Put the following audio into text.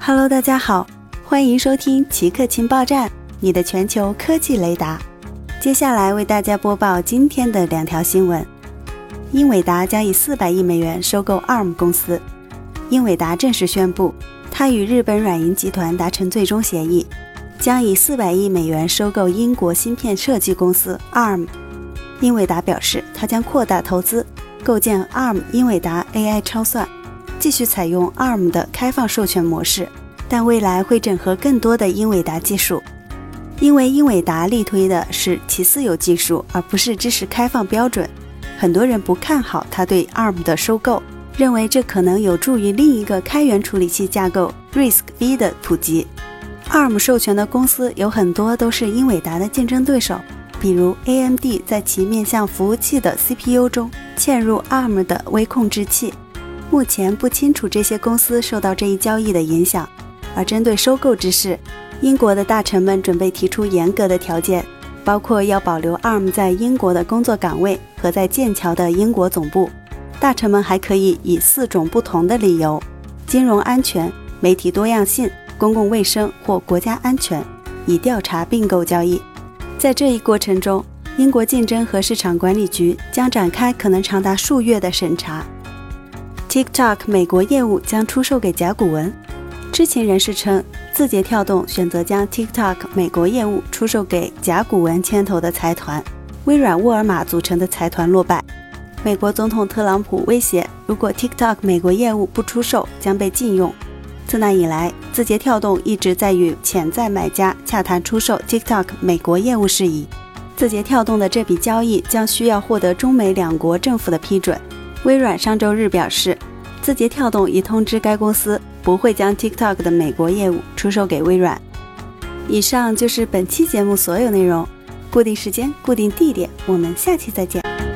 Hello， 大家好，欢迎收听奇客情报站，你的全球科技雷达。接下来为大家播报今天的2条新闻。英伟达将以400亿美元收购 ARM 公司。英伟达正式宣布，它与日本软银集团达成最终协议，将以400亿美元收购英国芯片设计公司 ARM。英伟达表示，它将扩大投资，构建 ARM 英伟达 AI 超算，继续采用 ARM 的开放授权模式，但未来会整合更多的英伟达技术。因为英伟达力推的是其私有技术，而不是支持开放标准，很多人不看好它对 ARM 的收购，认为这可能有助于另一个开源处理器架构 RISC-V 的普及。ARM 授权的公司有很多都是英伟达的竞争对手，比如 AMD 在其面向服务器的 CPU 中嵌入 ARM 的微控制器。目前不清楚这些公司受到这一交易的影响。而针对收购之事，英国的大臣们准备提出严格的条件，包括要保留 ARM 在英国的工作岗位和在剑桥的英国总部。大臣们还可以以4种不同的理由：金融安全、媒体多样性、公共卫生或国家安全，以调查并购交易。在这一过程中，英国竞争和市场管理局将展开可能长达数月的审查。TikTok 美国业务将出售给甲骨文。知情人士称，字节跳动选择将 TikTok 美国业务出售给甲骨文牵头的财团，微软沃尔玛组成的财团落败。美国总统特朗普威胁，如果 TikTok 美国业务不出售，将被禁用。自那以来，字节跳动一直在与潜在买家洽谈出售 TikTok 美国业务事宜。字节跳动的这笔交易将需要获得中美2国政府的批准。微软上周日表示，字节跳动已通知该公司不会将 TikTok 的美国业务出售给微软。以上就是本期节目所有内容，固定时间，固定地点，我们下期再见。